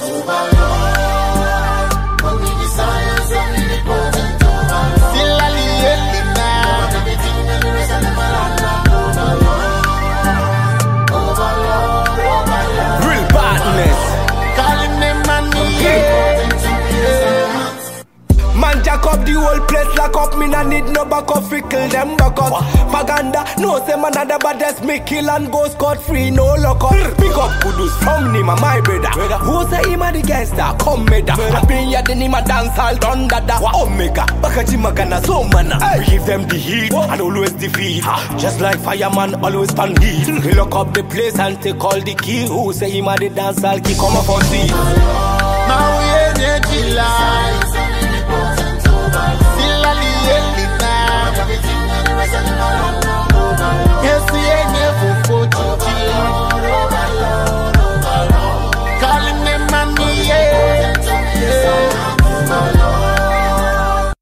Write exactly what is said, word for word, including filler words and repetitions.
Still alien now. Real badness. Calling them money. Yeah. Man jack up the whole place, lock up. Me nah need no back up, fickle them back up. Paganda, no say man the baddest. Me kill and go scot free, no lock up. Pick up kudus from Nima, my brother. Who say him a the gangster? Come meda. I been ya the Nima dance all done dada. Omega, Bakaji Magana, so man. We give them the heat and always defeat. Just like fireman, always pan heat. We lock up the place and take all the key. Who say him a the dance all key? Come up on see. Now we ain't killer.